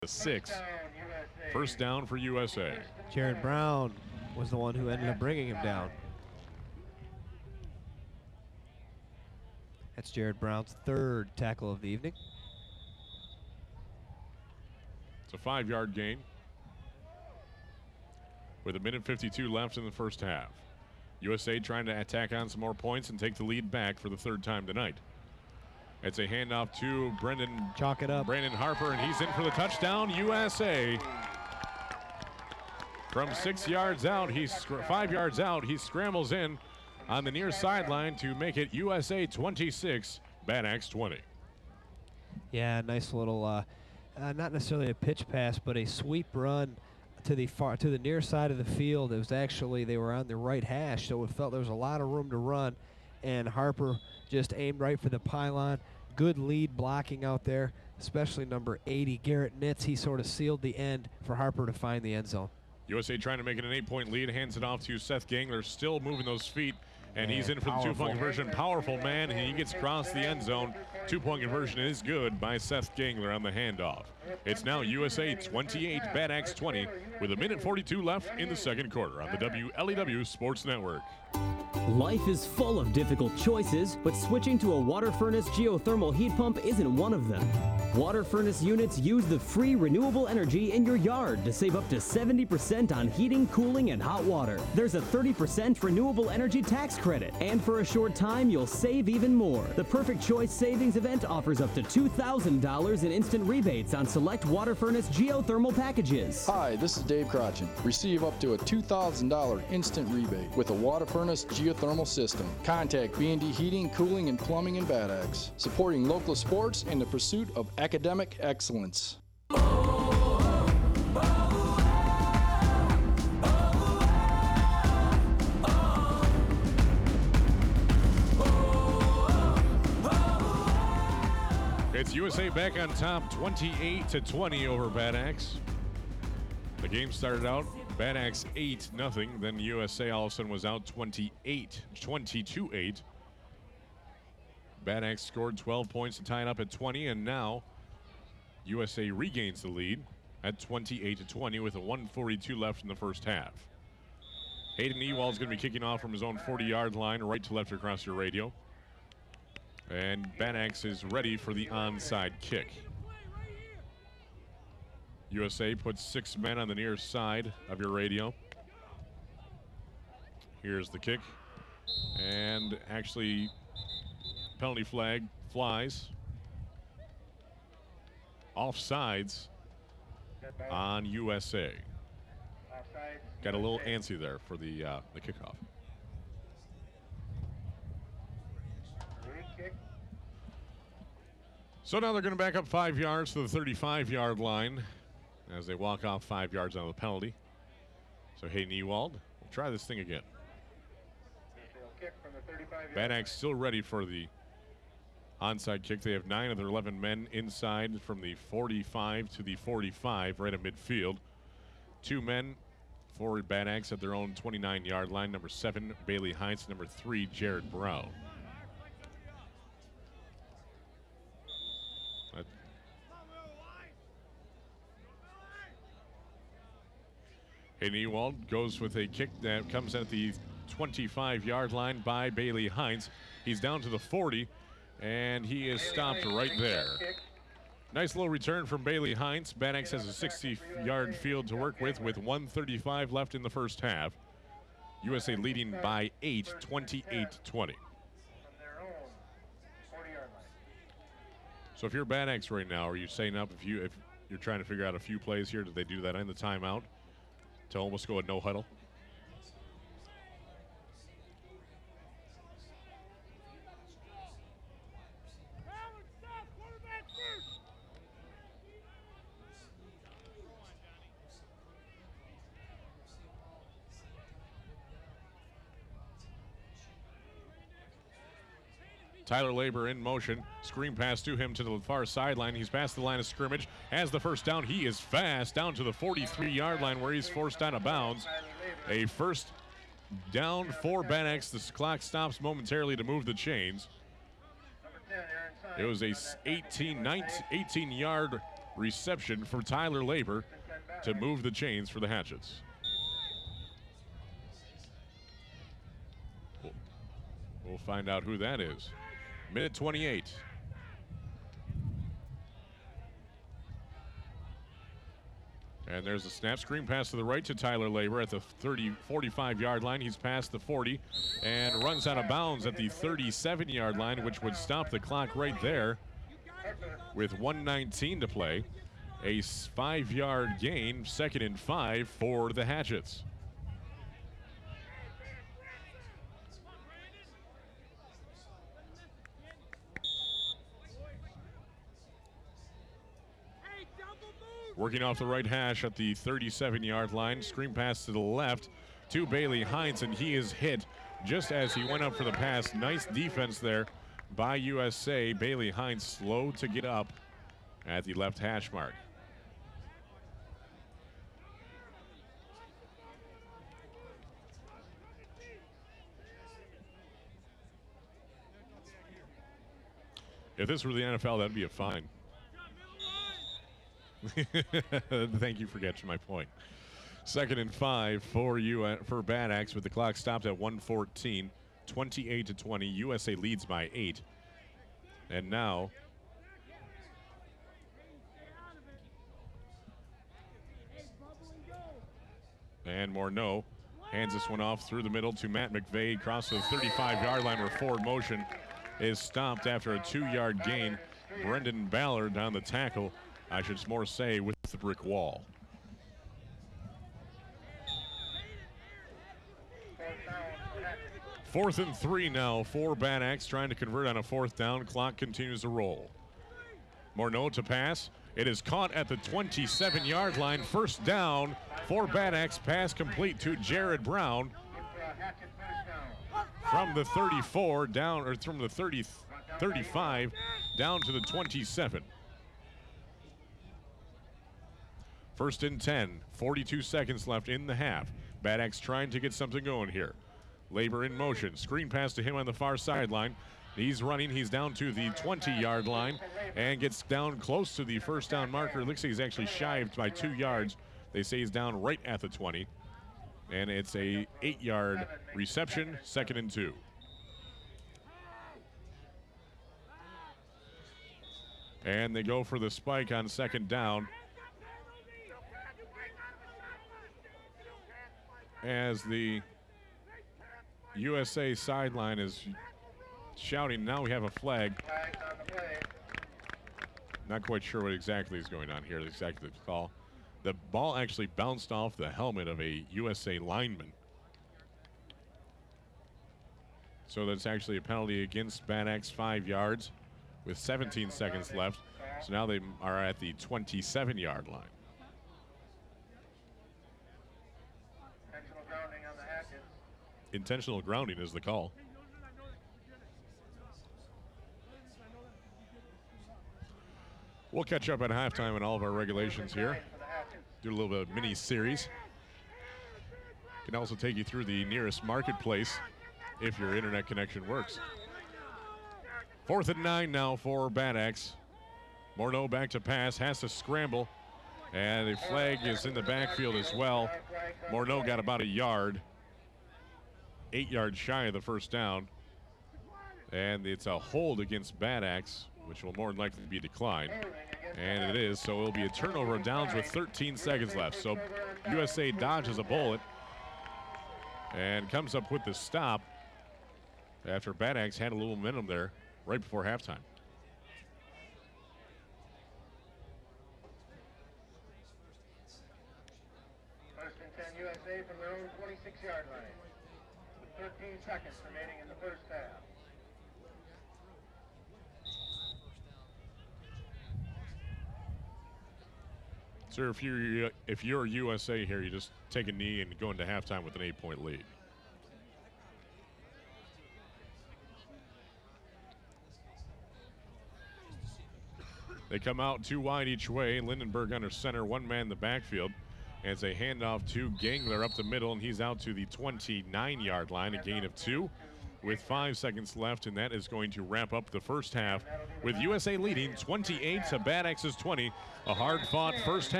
6. First down for USA. Jared Brown was the one who ended up bringing him down. That's Jared Brown's third tackle of the evening. It's a 5-yard gain with 1:52 left in the first half. USA trying to attack on some more points and take the lead back for the third time tonight. It's a handoff to Chalk it up. Brandon Harper, and he's in for the touchdown. USA. From 6 yards out, 5 yards out, he scrambles in on the near sideline to make it USA 26, Bad Axe 20. Yeah, nice little, not necessarily a pitch pass, but a sweep run to the near side of the field. It was actually, they were on the right hash, so it felt there was a lot of room to run, and Harper just aimed right for the pylon. Good lead blocking out there, especially number 80, Garrett Nitz. He sort of sealed the end for Harper to find the end zone. USA trying to make it an 8-point lead, hands it off to Seth Gangler, still moving those feet, and he's in for the 2-point conversion. Powerful man, and he gets across the end zone. 2-point conversion is good by Seth Gangler on the handoff. It's now USA 28, Bad Axe 20, with 1:42 left in the second quarter on the WLEW Sports Network. Life is full of difficult choices, but switching to a water furnace geothermal heat pump isn't one of them. Water furnace units use the free renewable energy in your yard to save up to 70% on heating, cooling, and hot water. There's a 30% renewable energy tax credit, and for a short time, you'll save even more. The Perfect Choice Savings Event offers up to $2,000 in instant rebates on select water furnace geothermal packages. Hi, this is Dave Crotchin. Receive up to a $2,000 instant rebate with a water furnace geothermal system. Contact B&D Heating, Cooling, and Plumbing in Bad Axe, supporting local sports in the pursuit of academic excellence. It's USA back on top, 28-20 over Bad Axe. The game started out Bad Axe 8-0, then USA all of a sudden was out 22-8. Bad Axe scored 12 points to tie it up at 20, and now USA regains the lead at 28-20 with a 1:42 left in the first half. Hayden Ewald's going to be kicking off from his own 40-yard line, right to left across your radio. And Bad Axe is ready for the onside kick. USA puts 6 men on the near side of your radio. Here's the kick. And actually, penalty flag flies. Offsides on USA. Got a little antsy there for the kickoff. So now they're going to back up 5 yards to the 35-yard line as they walk off 5 yards on the penalty. So Hayden Ewald will try this thing again. Bad Axe still ready for the onside kick. They have 9 of their 11 men inside from the 45 to the 45, right at midfield. 2 men for Bad Axe at their own 29-yard line. Number 7, Bailey Hines. Number 3, Jared Brown. Hayden Ewald goes with a kick that comes at the 25-yard line by Bailey Hines. He's down to the 40, and he is stopped right there. Nice little return from Bailey Hines. Bad Axe has a 60-yard field to work with 1:35 left in the first half. USA leading by 8, 28-20. So if you're Bad Axe right now, are you setting up, if you're trying to figure out a few plays here, did they do that in the timeout to almost go a no huddle? Tyler Labor in motion. Screen pass to him to the far sideline. He's past the line of scrimmage. Has the first down. He is fast down to the 43-yard line where he's forced out of bounds. A first down for Bad Axe. The clock stops momentarily to move the chains. It was a 18-yard reception for Tyler Labor to move the chains for the Hatchets. We'll find out who that is. Minute 28. And there's a snap screen pass to the right to Tyler Labor at the 45-yard line. He's past the 40 and runs out of bounds at the 37-yard line, which would stop the clock right there with 1:19 to play. A 5-yard gain, 2nd and 5 for the Hatchets. Working off the right hash at the 37-yard line. Screen pass to the left to Bailey Hines, and he is hit just as he went up for the pass. Nice defense there by USA. Bailey Hines slow to get up at the left hash mark. If this were the NFL, that'd be a fine. Thank you for catching my point. 2nd and 5 for Bad Axe with the clock stopped at 1:14, 28-20. USA leads by 8. And now Morneau hands this one off through the middle to Matt McVeigh across the 35-yard line where forward motion is stopped after a 2-yard gain. Brendan Ballard on the tackle. I should more say with the brick wall. Fourth and 3 now for Bad Axe, trying to convert on a 4th down. Clock continues to roll. Morneau to pass. It is caught at the 27-yard line. 1st down for Bad Axe. Pass complete to Jared Brown from the 34 down, or from the 35 down to the 27. 1st and 10, 42 seconds left in the half. Bad Axe trying to get something going here. Labor in motion. Screen pass to him on the far sideline. He's running. He's down to the 20-yard line and gets down close to the 1st down marker. It looks like he's actually shy by 2 yards. They say he's down right at the 20. And it's a 8-yard reception, 2nd and 2. And they go for the spike on 2nd down. As the USA sideline is shouting, now we have a flag. Not quite sure what exactly is going on here, exactly the call. The ball actually bounced off the helmet of a USA lineman. So that's actually a penalty against Bad Axe, 5 yards with 17 seconds left. So now they are at the 27-yard line. Intentional grounding is the call. We'll catch up at halftime on all of our regulations here. Do a little bit of mini series. Can also take you through the nearest marketplace if your internet connection works. 4th and 9 now for Bad Axe. Morneau back to pass, has to scramble, and the flag is in the backfield as well. Morneau got about a yard. 8 yards shy of the 1st down. And it's a hold against Bad Axe, which will more than likely be declined. And it is, so it'll be a turnover of downs with 13 seconds left. So USA dodges a bullet and comes up with the stop after Bad Axe had a little momentum there right before halftime. First and 10 USA from their own 26-yard line. 13 seconds remaining in the 1st half. Sir, if you're USA here, you just take a knee and go into halftime with an 8-point lead. They come out 2 wide each way. Lindenberg under center, 1 man in the backfield. And it's a handoff to Gangler up the middle, and he's out to the 29-yard line, a gain of 2. with 5 seconds left, and that is going to wrap up the first half with USA leading 28 to Bad X's 20. A hard-fought first half.